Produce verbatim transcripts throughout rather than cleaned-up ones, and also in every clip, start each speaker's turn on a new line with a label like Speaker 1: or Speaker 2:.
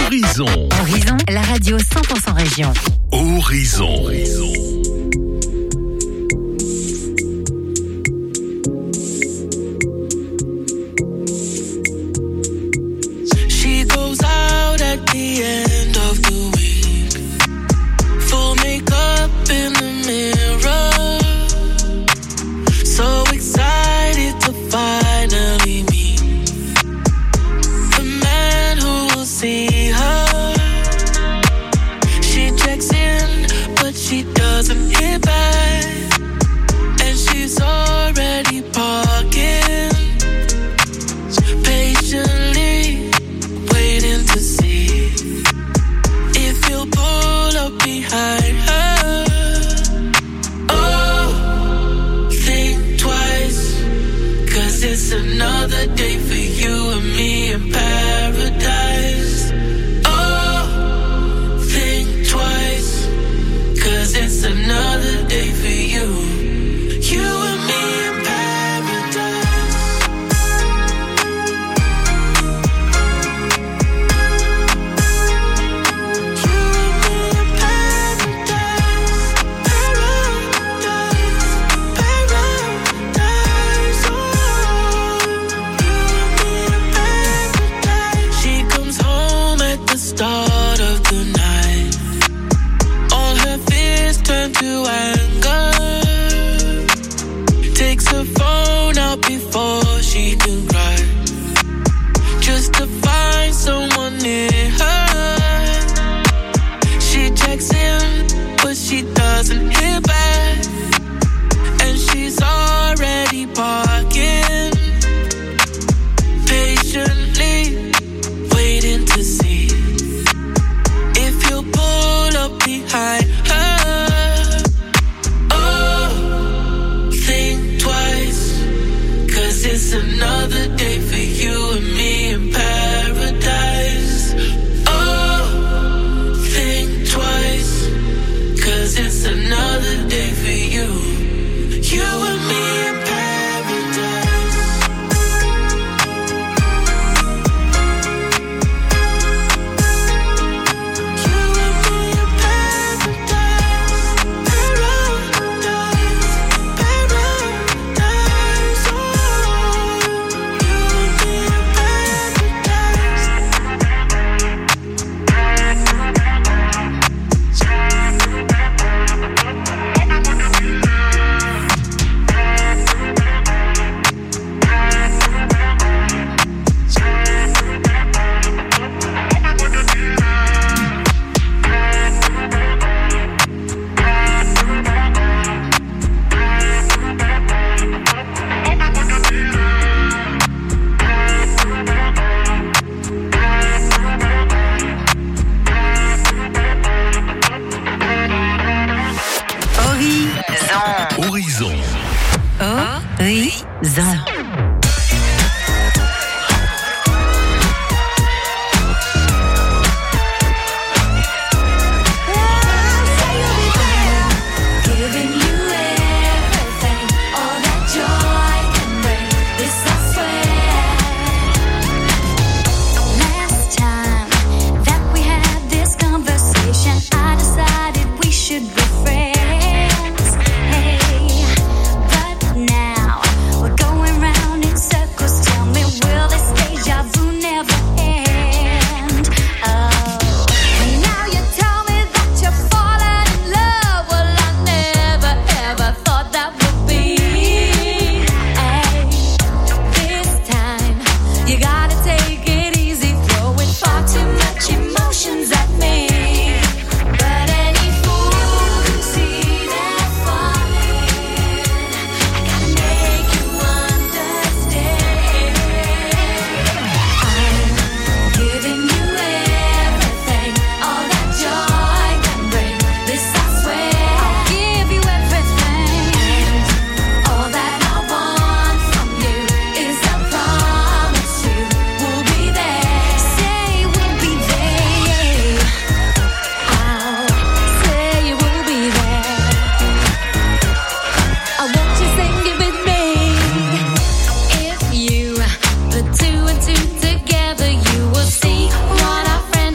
Speaker 1: Horizon.
Speaker 2: Horizon, la radio cent pour cent région.
Speaker 1: Horizon. Horizon.
Speaker 3: She goes out at the end of the week, full makeup in the mirror, so excited to finally meet the man who will see her. She checks in, but she doesn't hit back, and she's already parking, patiently waiting to see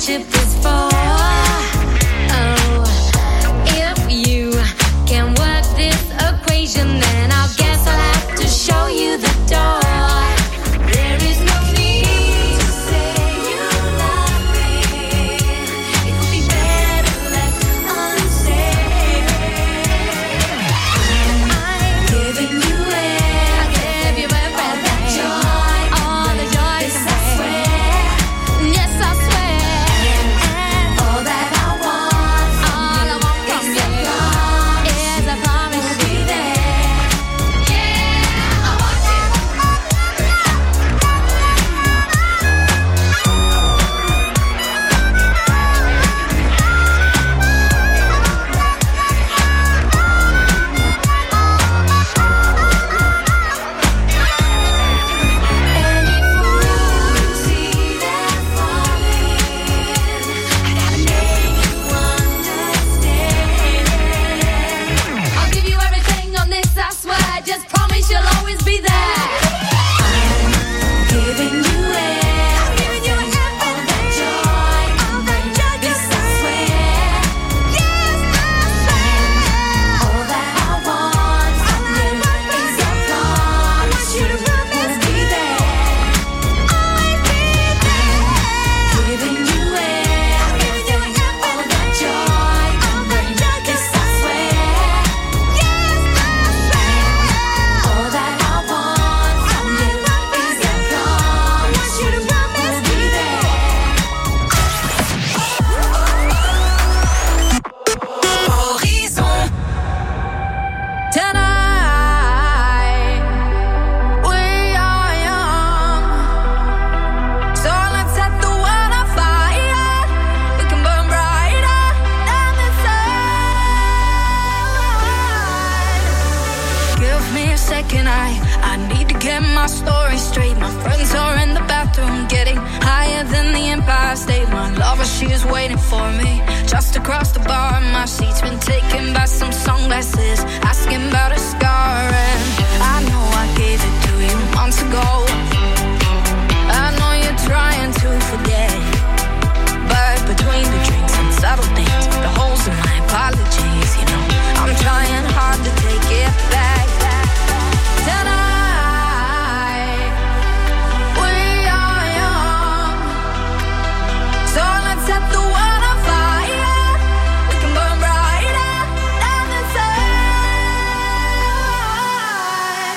Speaker 4: friendship is for. Oh, if you can work this equation, then I guess I'll have to show you the door. There is no need to say you love me. It would be better left unsaid. I'm giving you it. I gave you everything. All that joy, all the joy. Yes, I swear. Yes, I swear. And all that I want, all I want from you is a promise to be there. Yeah, I want you. Any fool who sees that falling, I gotta make you understand. I'll give you everything on this, I swear. Just promise you'll always be there. I'm giving you it. I'm giving you everything. All that joy, all that joy. Yes, I swear. Yes, I swear. All that I want from you is your promise. You will be there. Always be there. Giving you it. I'm giving you everything. All that joy, all that joy. Yes, I swear. Yes, I swear. All that I want from you is your promise. You will be there. Horizon. Tonight we are young, so let's set the world on fire. We can burn brighter than the sun. Give me a second, I I need to get my story straight. My friends are in the bathroom, getting higher than the Empire State. My lover, she is waiting for me just across the bar. My seat's been taken by some sunglasses, asking about a scar. And I know I gave it to you months ago. I know you're trying to forget, but between the drinks and subtle things, the holes in my apologies, you know, I'm trying hard to take it back. Tonight we are young, so let's set the world on fire. We can burn brighter than the sun.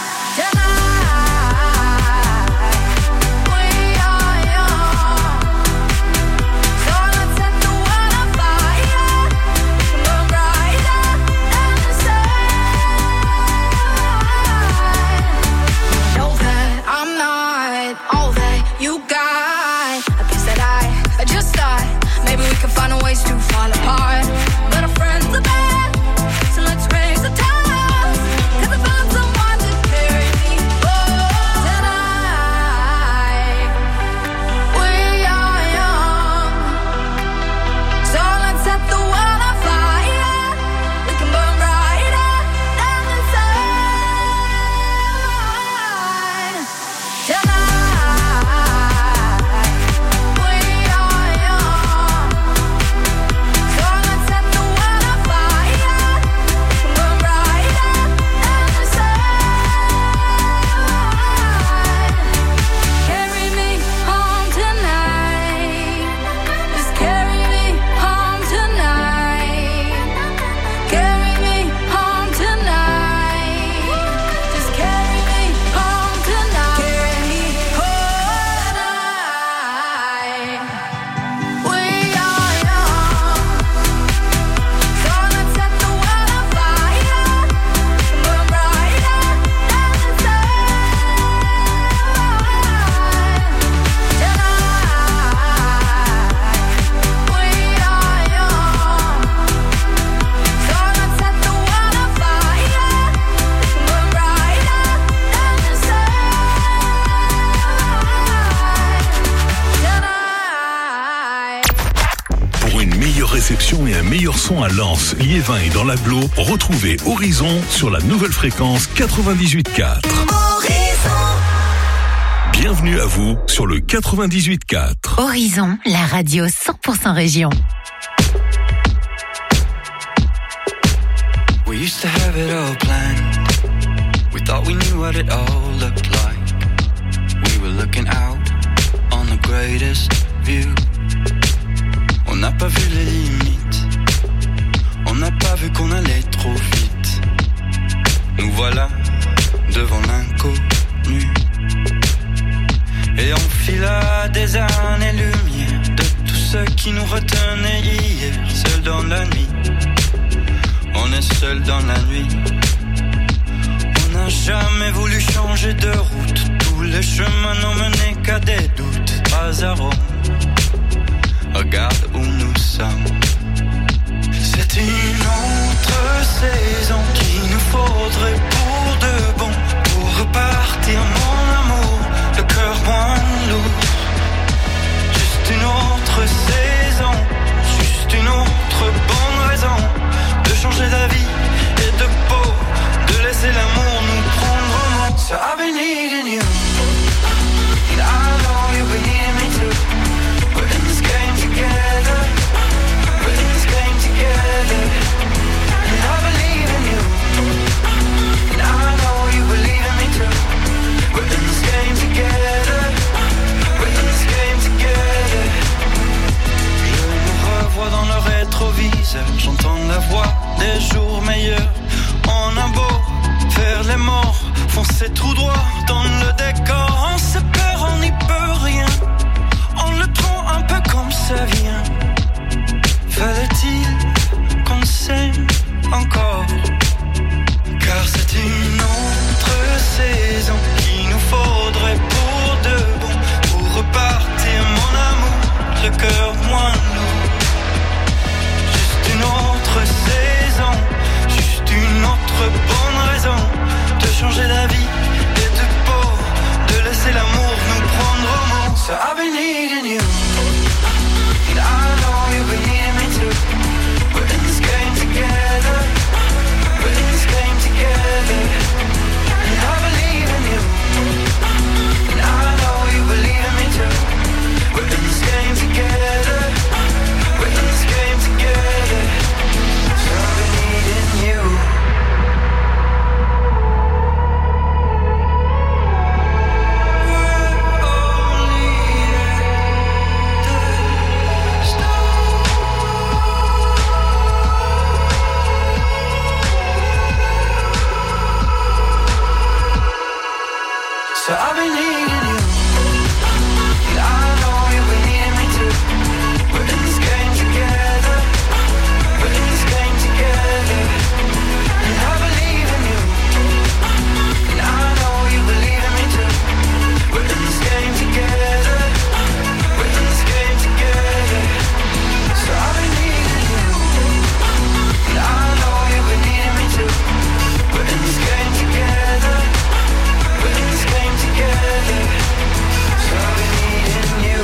Speaker 4: Tonight we are young, so let's set the world on fire. We can burn brighter than the sun. Know that I'm not all that you got. I guess that I, I just thought maybe we could find a ways to fall apart. But our friends are bad, so let's raise a toast. 'Cause I found someone to carry me home. Tonight we are young, so let's set the world on fire. We can burn brighter than the sun. Tonight we are young, so let's set the world on fire. We can burn brighter than the sun. Carry me home tonight. Just carry me home tonight. Carry me home tonight. Just carry me home tonight. Carry me home tonight. We are young, so let's set the world on fire. We can burn brighter than the sun. Tonight we are young, so let's set the world on fire. We can burn brighter than the sun. Tonight.
Speaker 1: Pour une meilleure réception et un meilleur son à Lens, Liévin et dans l'Agglo, retrouvez Horizon sur la nouvelle fréquence quatre-vingt-dix-huit virgule quatre.
Speaker 3: Horizon.
Speaker 1: Bien Bienvenue à vous sur le quatre-vingt-dix-huit quatre.
Speaker 2: Horizon, la radio cent pour cent région.
Speaker 5: We used to have it all planned. We thought we knew what it all looked like. We were looking out on the greatest view. On n'a pas vu les limites. On n'a pas vu qu'on allait trop vite. Nous voilà devant l'inconnu. Et on fila des années-lumière de tout ce qui nous retenait hier. Seul dans la nuit, on est seul dans la nuit. On n'a jamais voulu changer de route. Tous les chemins n'ont mené qu'à des doutes. Hasard, regarde où nous sommes. C'est une autre saison qu'il nous faudrait pour de bon. Pour repartir mon amour, le cœur moins lourd. Juste une autre saison, juste une autre bonne raison de changer d'avis et de peau, de laisser l'amour nous prendre en main. So I've been needing you, and I know you've been needing me too. We're in this game together, we're in this game together. And I believe in you, and I know you believe in me too. We're in this game together, we're in this game together. Je me revois dans le rétroviseur, j'entends la voix des jours meilleurs. On a beau faire les morts, foncer tout droit dans le décor. On se perd, on n'y peut rien, on le prend un peu comme ça vient. Fallait-il qu'on s'aime encore? Car c'est une autre saison qu'il nous faudrait pour de bon. Pour repartir mon amour, le cœur moins lourd. Juste une autre saison, juste une autre bonne raison de changer d'avis et de peau, de laisser l'amour nous prendre au mot. So I've been needing you, and I know you've been needing me too. We're in this game together, we're in this game together. And I believe in you, and I know you believe in me too. We're in this game together, we're in this game together. So I've been needing you. So I've been needing you, and I know you've been needing me too. We're in this game together, we're in this game together. And I believe in you, and I know you believe in me too. We're in this game together, we're in this game together. So I've been needing you, and I know you've been needing me too. We're in this game together, we're in this game together. So I've been needing you.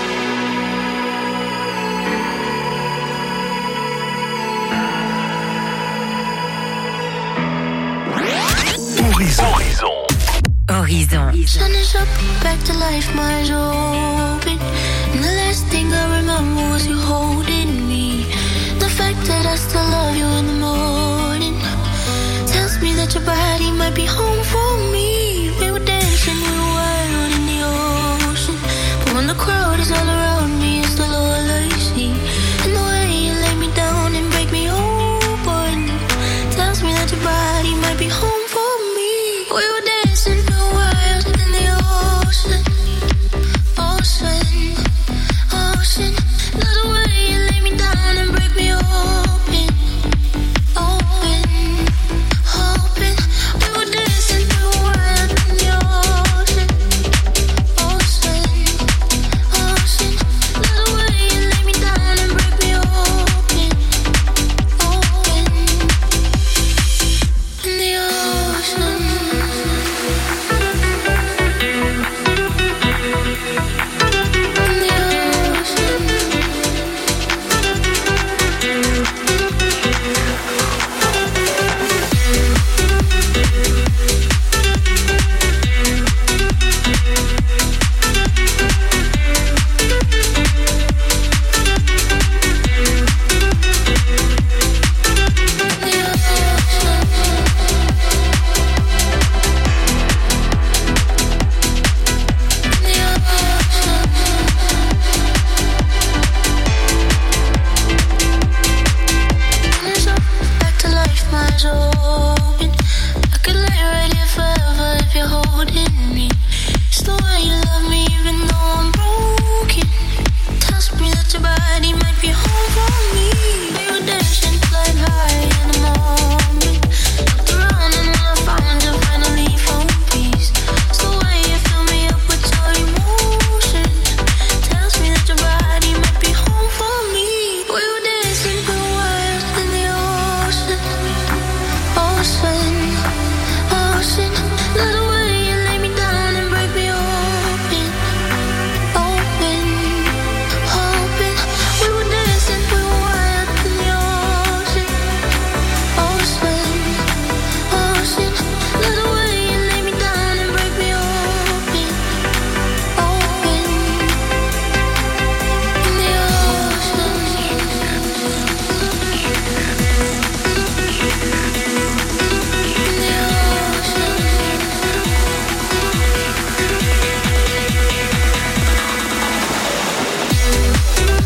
Speaker 1: Horizon. Horizon.
Speaker 2: Horizon.
Speaker 4: Sun is up, back to life, my eyes open. And the last thing I remember was you holding me. The fact that I still love you in the morning tells me that your body might be home for me. We were dancing, we were wild in the ocean. But when the crowd is all around me, it's still all I see. And the way you lay me down and break me open tells me that your body might be home for me. We were dancing, we were wild in the ocean. Ocean, ocean. Love the way you lay me down and break me open. Open, open. We were dancing, we were wild.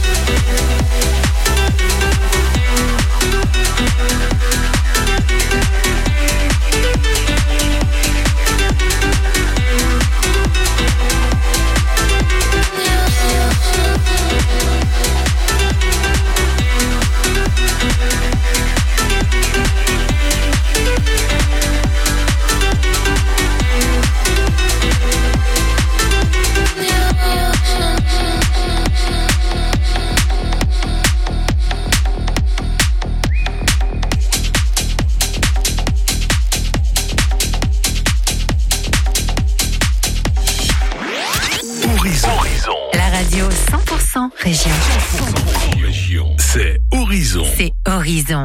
Speaker 2: Région.
Speaker 1: Région. C'est Horizon.
Speaker 2: C'est Horizon.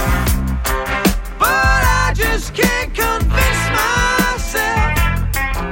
Speaker 6: Can't convince myself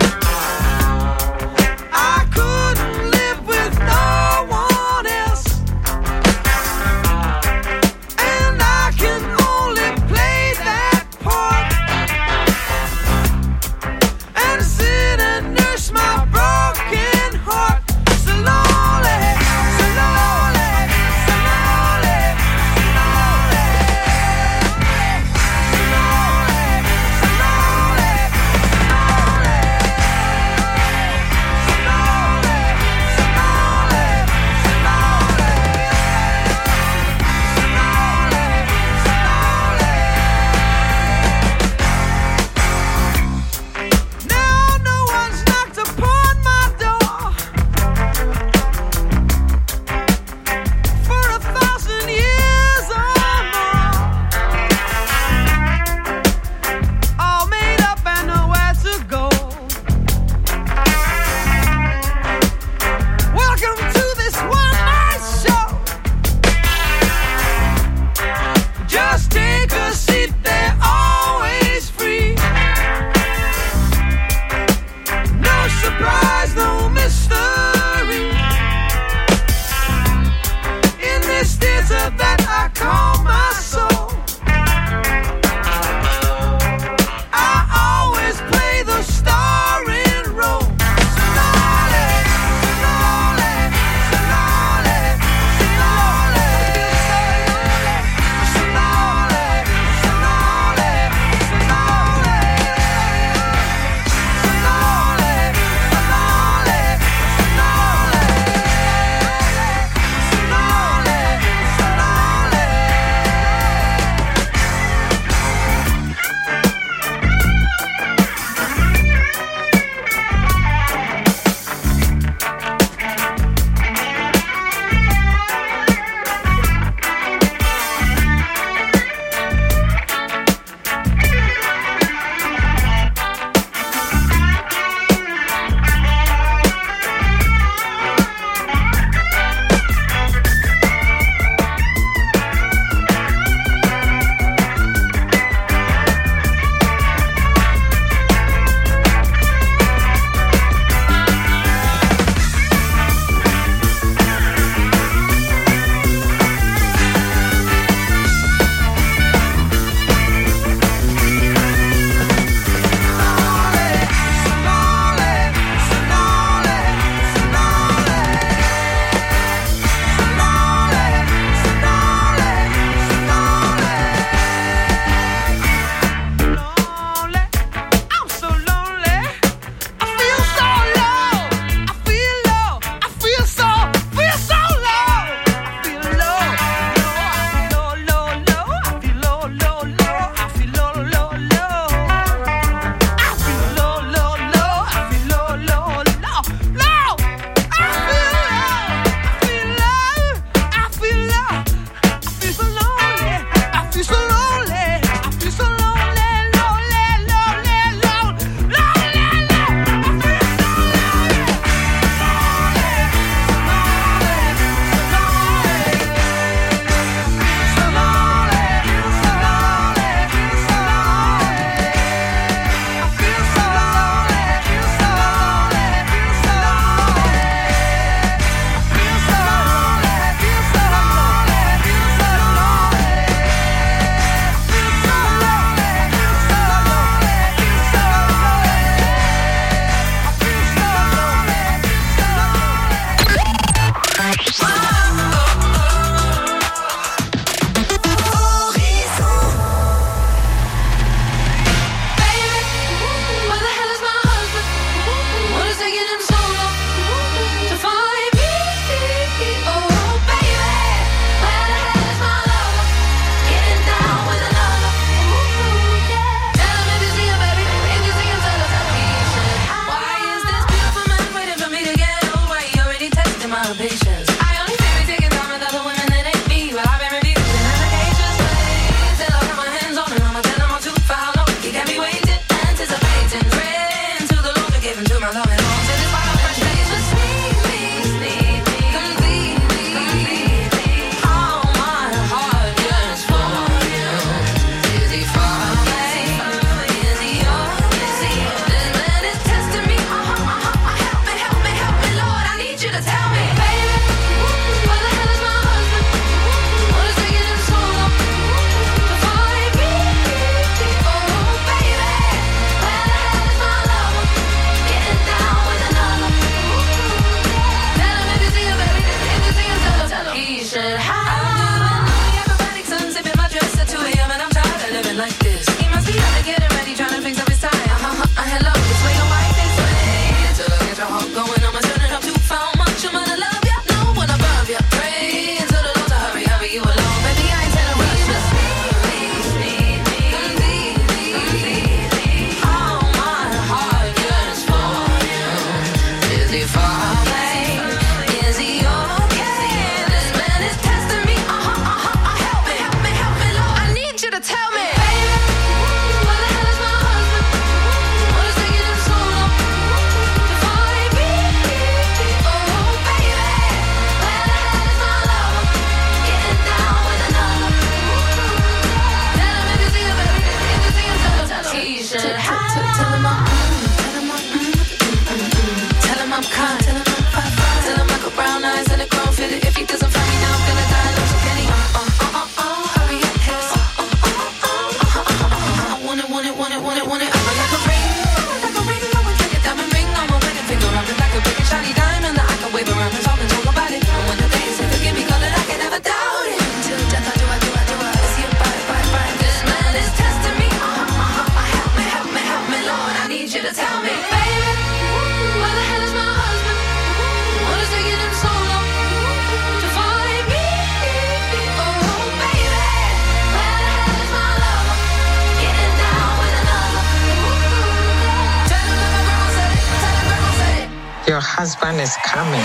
Speaker 6: your husband is coming.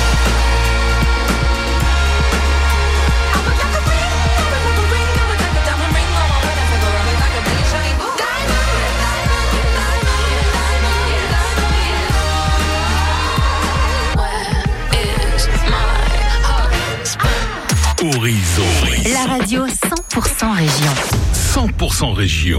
Speaker 1: Horizon.
Speaker 2: La radio cent pour cent région.
Speaker 1: cent pour cent région.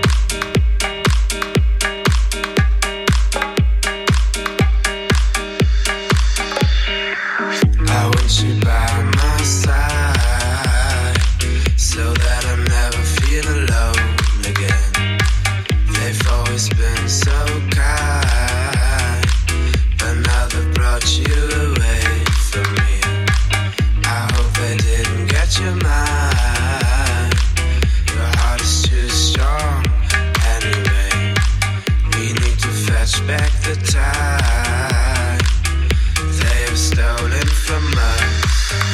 Speaker 5: I want you by my side, so that I never feel alone again. They've always been so kind, but now they've brought you away from me. I hope they didn't get your mind. Your heart is too strong anyway. We need to fetch back the time they have stolen from us.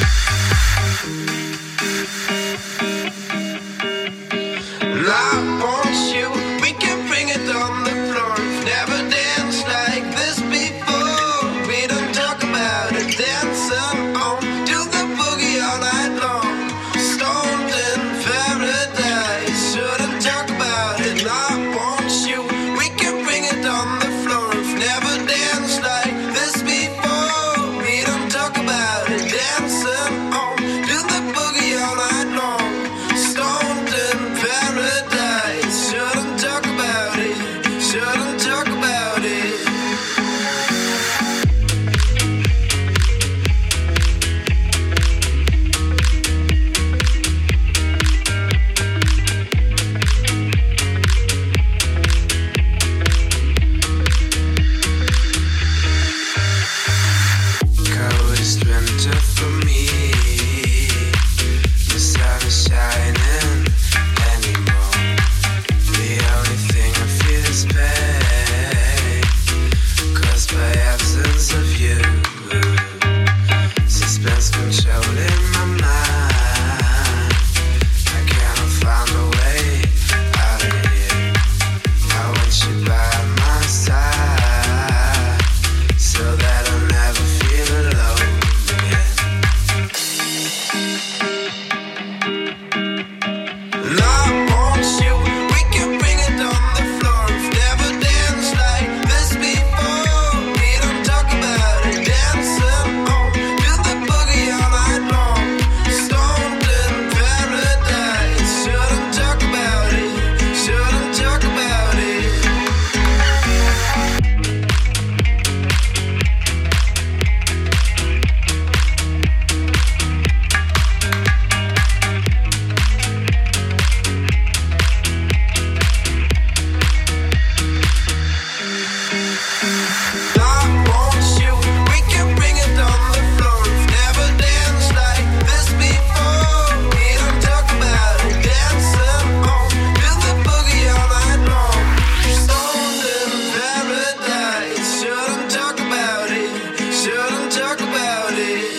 Speaker 5: And I want you, we can bring it on the floor. We've never danced like this before. We don't talk about it, dancing on, do the boogie all night long. Stoned in paradise, shouldn't talk about it. And I want you, we can bring it on the floor. We've never danced like this before. We don't talk about it, dancing on, do the boogie all night long. Stoned in paradise, shouldn't talk about it, shouldn't talk about it. Coldest winter for me. The sun is shining anymore. The only thing I feel is pain, caused by absence of you. Suspense controlling my mind. I cannot find a way out of here. I want you by my side, so that I'll never feel alone again. And I want you, we can bring it on the floor. We've never danced like this before. We don't talk about it, dancing on, do the boogie all night long. Stoned in paradise, shouldn't talk about it, shouldn't talk about it. I want you, we can bring it on the floor. We've never danced like this before. We don't talk about it, dancing on, do the boogie all night long. Stoned in paradise, shouldn't talk about it, shouldn't talk about it.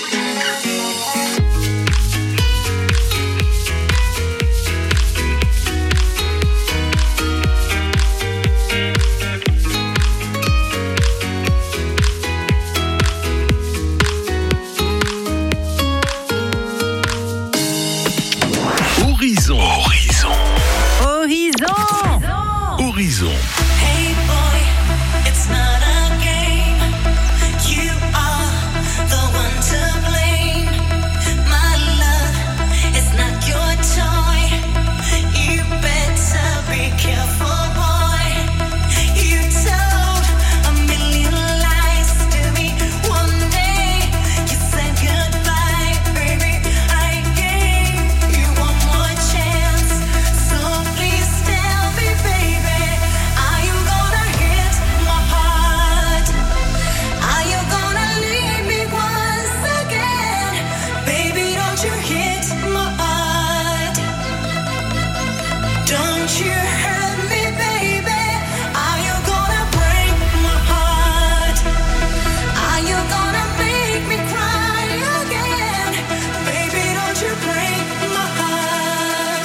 Speaker 1: Horizon. Horizon.
Speaker 2: Horizon.
Speaker 1: Horizon.
Speaker 7: Hey boy, it's not a game. You are the one to blame. My love, it's not your toy. You better be careful, boy. You told a million lies to me. One day you said goodbye, baby. I gave you one more chance, so please tell me, baby, are you gonna hit my heart? Are you gonna leave me once again? Baby, don't you hit my heart. Don't you hurt me, baby. Are you gonna break my heart? Are you gonna make me cry again? Baby, don't you break my heart.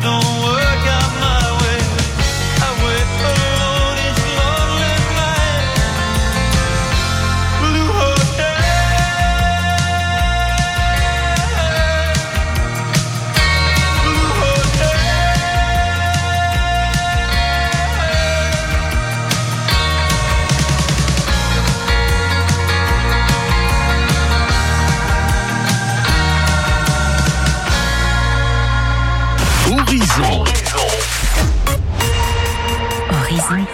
Speaker 5: don't work out my way. I wait alone each lonely night. Blue hotel, blue hotel.
Speaker 1: Horizon.
Speaker 2: Horizon.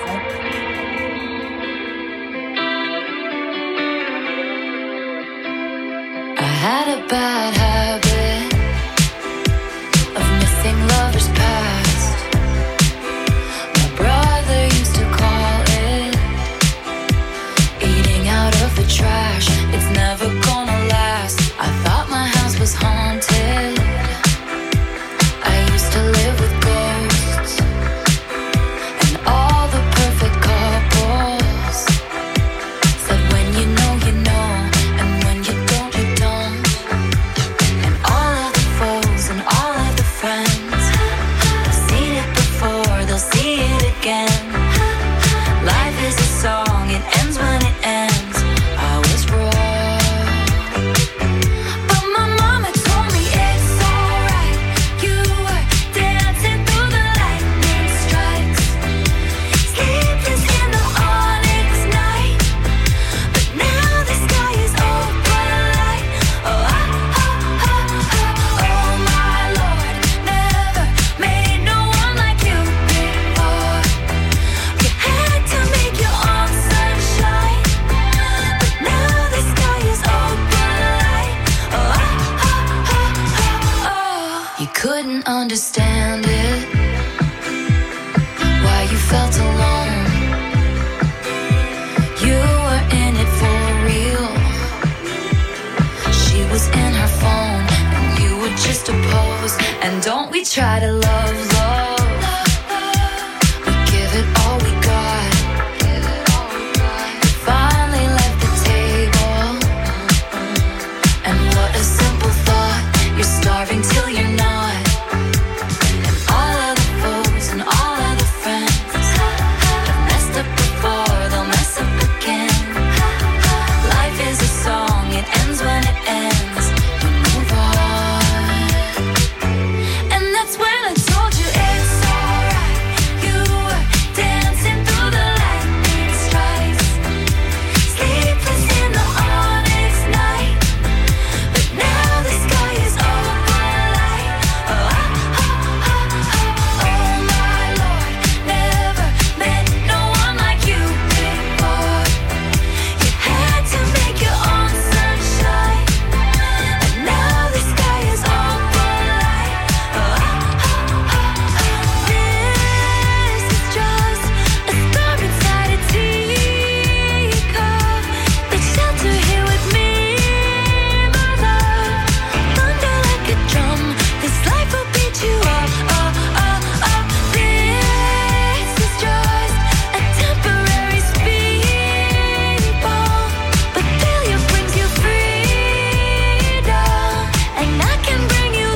Speaker 4: I had a bad habit of missing lovers past. My brother used to call it eating out of the trash. It's never gonna last. I thought my house was haunted. I used to live with ghosts and all the perfect couples said when you know you know, and when you don't you don't. And all of the foes and all of the friends have seen it before, they'll see it again. Life is a song, it ends when it ends. I was wrong, but my mama told me it's alright. You were dancing through the lightning strikes, sleepless in the onyx night. But now the sky is open light. Oh, oh, oh, oh, oh, oh my Lord, never made no one like you before. You had to make your own sunshine, but now the sky is open light. Oh, oh, oh, oh, oh. You couldn't understand it, why you felt alone. You were in it for real. She was in her phone, and you were just a pose. And don't we try to love, love? We give it all we got. You finally left the table, and what a simple thought. You're starving till you're not. And all of the foes and all of the friends have messed up before, they'll mess up again. Life is a song, it ends when it ends. You move on, and that's when I told you it's alright. You were dancing through the lightning strikes, sleepless in the onyx night. But now the sky is open light. Oh, oh, oh, oh, oh my Lord, never met no one like you before. You had to make your own sunshine, and now the sky is open light. Oh, oh, oh, oh. This is just a star inside a teacup. Take shelter here with me, my love. Thunder like a drum, this life will beat you up. Oh, oh, oh. This is just a temporary speed bump, but failure brings you freedom, and I can bring you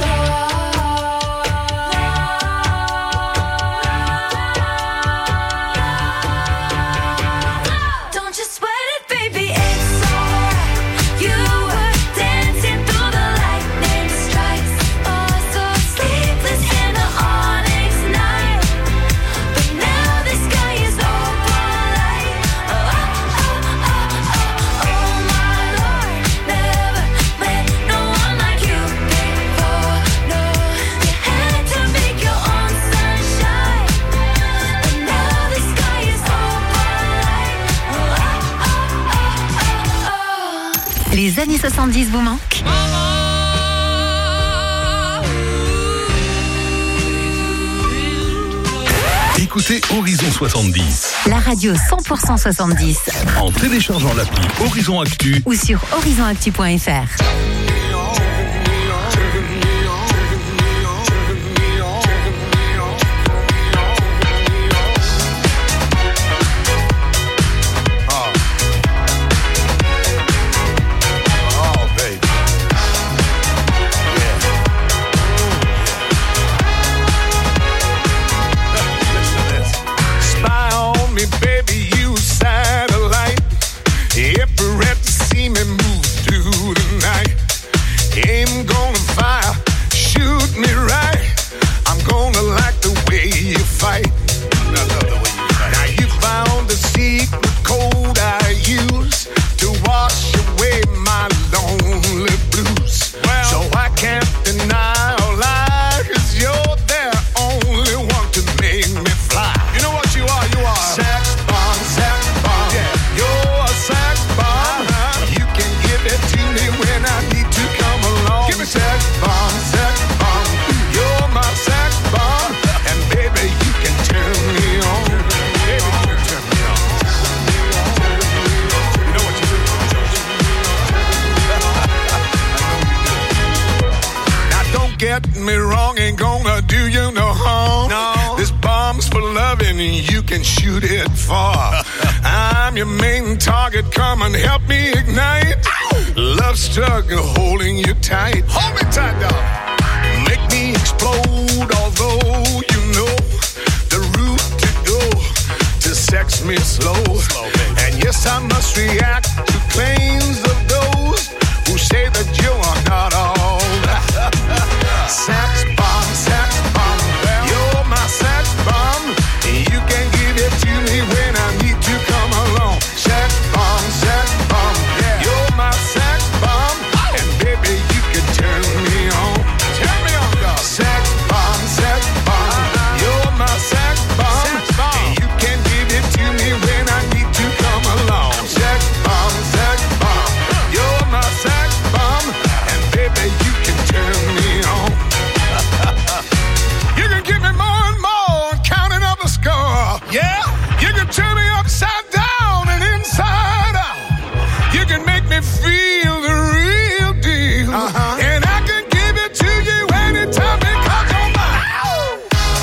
Speaker 4: love. Don't you sweat it, baby, it's alright. You were dancing through the lightning strikes, oh so sleepless in the onyx night. But now the sky is open light. Oh, oh, oh, oh, oh my Lord, never met no one like you before. No, you had to make your own sunshine, but now the sky is open light. Oh, oh, oh, oh, oh.
Speaker 2: Les années soixante-dix vous manquent?
Speaker 1: Écoutez Horizon soixante-dix
Speaker 2: La radio cent pour cent soixante-dix
Speaker 1: en téléchargeant l'appli Horizon Actu
Speaker 2: ou sur horizon actu point f r.
Speaker 6: Oh, baby. Yeah. you can shoot it far. I'm your main target, come and help me ignite. Love struggle holding you tight. Hold me tight, dog. Make me explode, although you know the route to go to sex me slow. And yes, I must react to claims of those who say that you are not all that. Sex bomb, sex bomb, you're my sex bomb. You can give it to me when I need to come along. Sex bomb, sex bomb, you're my sex bomb. And baby, you can turn me on. Turn me on, dog. Sex bomb, sex bomb, you're my sex bomb. And you can give it to me when I need to come along. Sex bomb, sex bomb, you're my sex bomb. And baby, you can turn me on. You can give me more and more, counting up a score. Yeah, you can turn me upside down and inside out. You can make me feel the real deal. Uh-huh. And I can give it to you anytime because you're mine.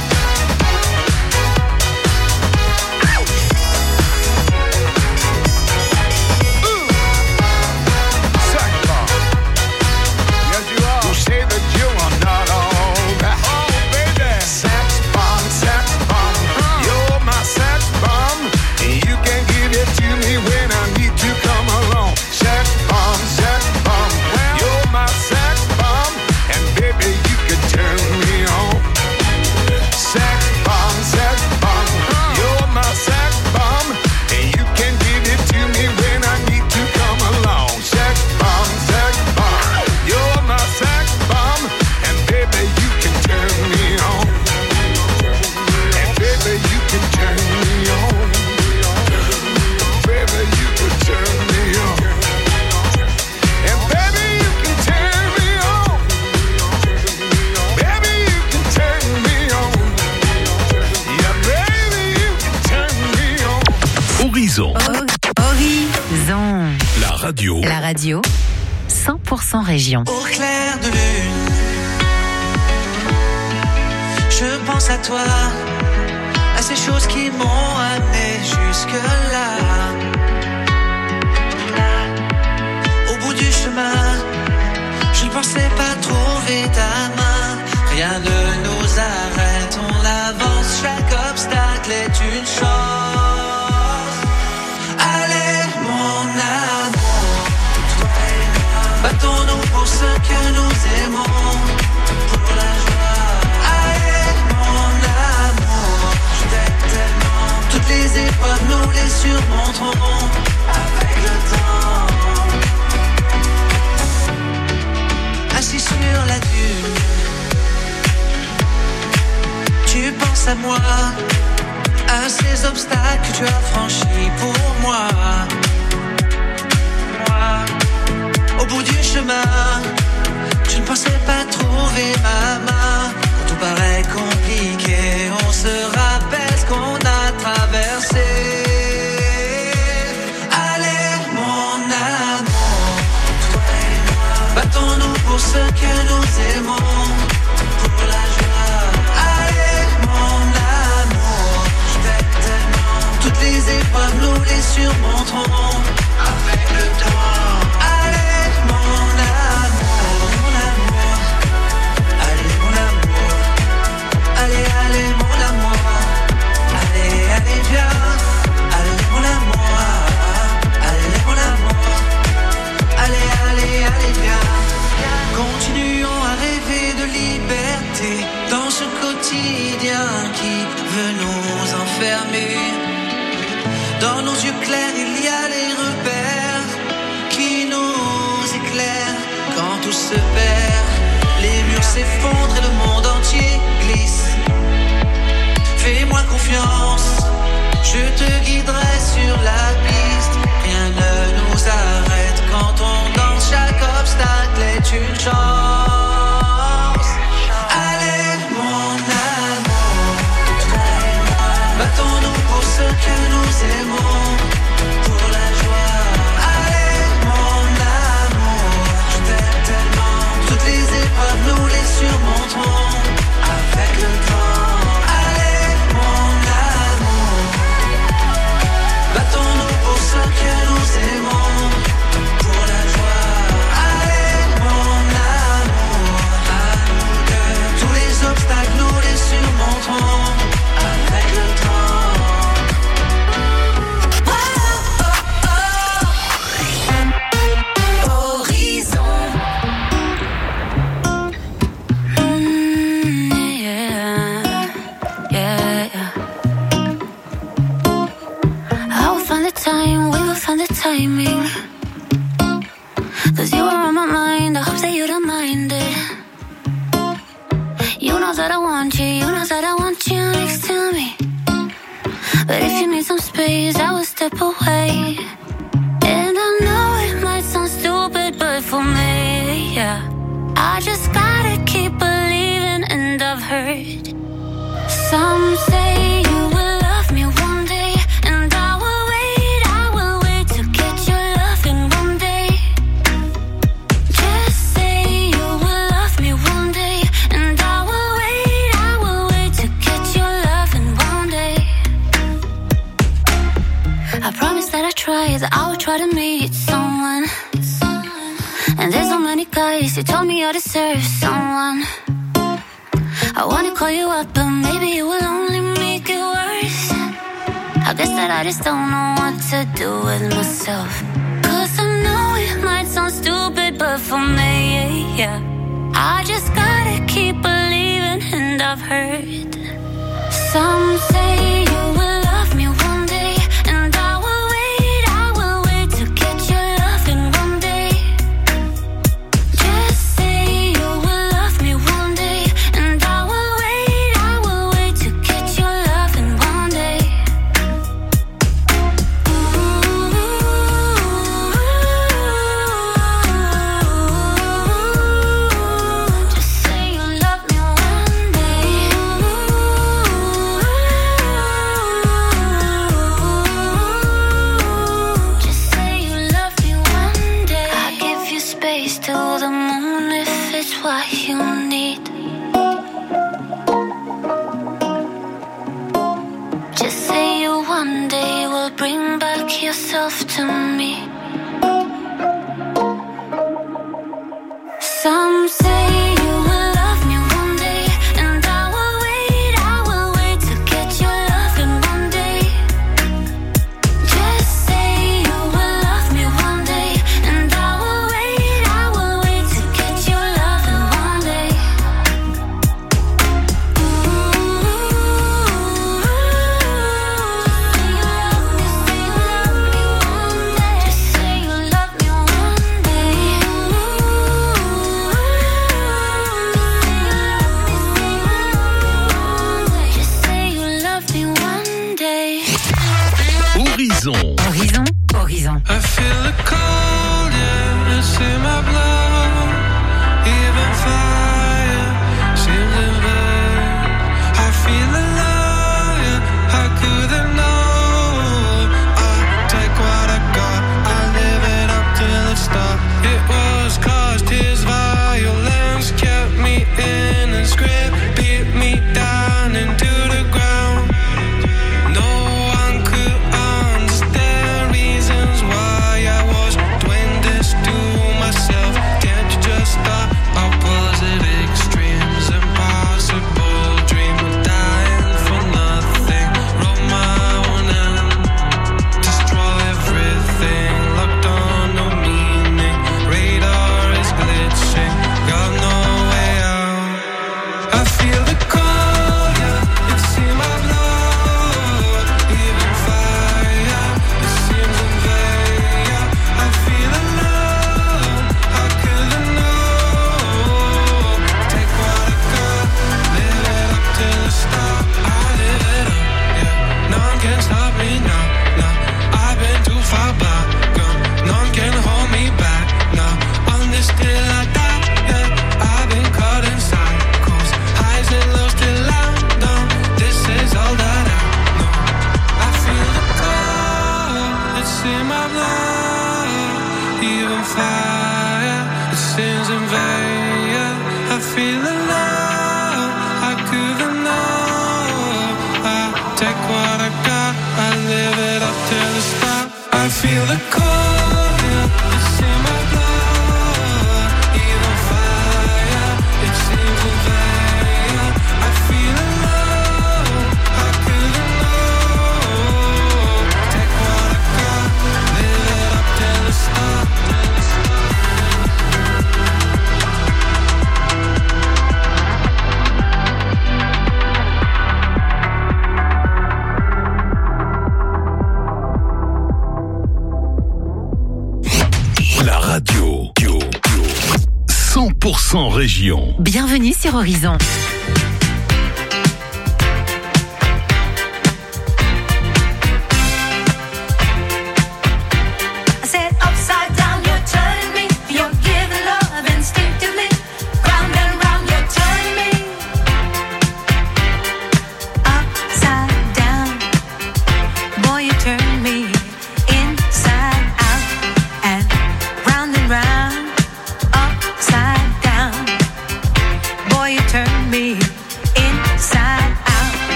Speaker 6: Ooh. Sex bomb. Yes, you are. Who say that you are not all that? Oh, baby. Sex bomb, sex bomb. You're my sex bomb. And you can give it to me when I need to come along. Sex bomb, sex bomb. You're my sex bomb. And baby, you can turn me on. Sex bomb, sex bomb. You're my sex bomb. And you can give it to me when I need to come along. Sex bomb, sex bomb. You're my sex bomb. And baby, you can turn me on. And baby, you can turn me on. Baby, you can turn me on. And baby, you can turn me on. Baby, you can turn me on. Yeah, baby, you can turn me on.
Speaker 1: Horizon,
Speaker 2: Horizon.
Speaker 1: la radio.
Speaker 2: La radio, cent pour cent région.
Speaker 8: Au clair de lune, je pense à toi, à ces choses qui m'ont amené jusque-là. Au bout du chemin, je ne pensais pas trouver ta main. Rien ne nous arrête, on avance, chaque obstacle est une chance. Allez, mon amour, toi et moi, battons-nous pour ce que nous aimons, pour la joie. Allez, mon amour, je t'aime tellement. Toutes les épreuves, nous les surmonterons avec le temps. Assis sur la dune, tu penses à moi, à ces obstacles que tu as franchis pour moi. Moi, au bout du chemin, je ne pensais pas trouver ma main. Quand tout paraît compliqué, on se rappelle ce qu'on a traversé. Allez, mon amour, toi et moi, battons-nous pour ce que nous aimons, pour la joie. Allez, mon amour, je t'aime tellement. Toutes les épreuves, nous les surmonterons avec le temps. Allez, mon amour, mon amour. Allez, mon amour. Allez, allez, mon amour. Allez, allez, viens. Allez, mon amour. Allez, mon amour. Allez, allez, allez, viens. Continuons à rêver de liberté dans ce quotidien qui veut nous enfermer. Dans nos yeux clairs, il y a les repères qui nous éclairent quand tout se perd. Les murs s'effondrent et le monde entier glisse. Fais-moi confiance, je te guiderai sur la piste. Rien ne nous arrête quand on danse, chaque obstacle est une chance. Allez, mon amour, toi et moi, battons-nous pour ce que nous aimons, pour la joie. Allez, mon amour, je t'aime tellement. Toutes les épreuves, nous les surmonterons avec le temps. Allez, mon amour.
Speaker 4: want you, you know that I want you next to me. But if you need some space, I will step away. And I know it might sound stupid, but for me, yeah, I just gotta keep believing. And I've heard some say you will love me one day, and I will wait, I will wait to get your loving one day. Just say you will love me one day, and I will wait, I will wait to get your loving one day. I promise that I try, that I will try to meet someone. And there's so many guys who told me I deserve someone. I wanna call you up, but maybe it will only make it worse. I guess that I just don't know what to do with myself. Cause I know it might sound stupid, but for me, yeah, I just gotta keep believing. And I've heard some say you will love me one day, and I will wait, I will wait to get your loving one day. Just say you will love me one day, and I will wait, I will wait to get your loving one day. Just say you love me one day. Just say you love me one day. I give you space till the moon if it's what you need. Just say you one day will bring back yourself to me. Some say you will love me one day, and I will wait, I will wait to get your loving one day. Just say you will love me one day, and I will wait, I will wait to get your loving one day. Just say you love me one day. Just say you love me one day.
Speaker 1: Horizon.
Speaker 2: Horizon, Horizon.
Speaker 8: I feel the cold, yeah, it's in my blood. Even fire seems in vain. I feel alive, yeah, how could I know? I take what I got, I live it up till it stops. It was caused his violence, kept me in his grip, beat me down into the ground. No one could understand reasons why I was doing this to myself. Can't you just stop? Opposite extremes, impossible dream of dying for nothing. Wrote my own end, destroy everything, locked on no meaning. Radar is glitching, got no way out. I feel the cold, yeah, it's in my blood. Even fire, it seems in vain. Yeah, I feel alone, how could I know? Take what I got, live it up till it stop. I live it up, yeah. No one can stop me now, now. I've been too far back, gone. No one can hold me back now. On this till I die, yeah. I've been caught in cycles, highs and lows till I'm done. This is all that I know. I feel the cold, it's in my blood. Even fire, it seems in vain. Yeah, I feel alive, how could I know? I take what I got, I live it up till it stop. I feel the cold, yeah, it's in my blood. Even fire, it seems in vain. Yeah, I feel alone, how could I know? Take what I got, live it up till it stop.
Speaker 1: La radio. cent pour cent région.
Speaker 2: Bienvenue sur Horizon.